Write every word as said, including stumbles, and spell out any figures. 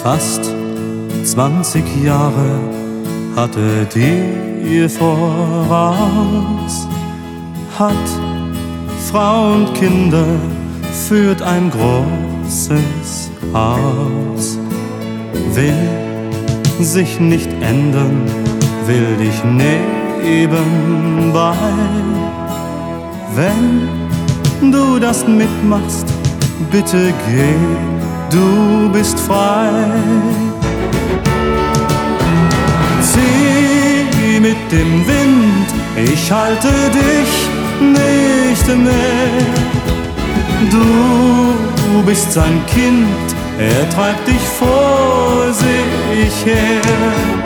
Fast zwanzig Jahre hat er dir voraus, hat Frau und Kinder, führt ein großes Haus, will sich nicht ändern, will dich nebenbei. Wenn du das mitmachst, bitte geh, du bist frei. Zieh mit dem Wind, ich halte dich nicht mehr. Du bist sein Kind, er treibt dich vor sich her.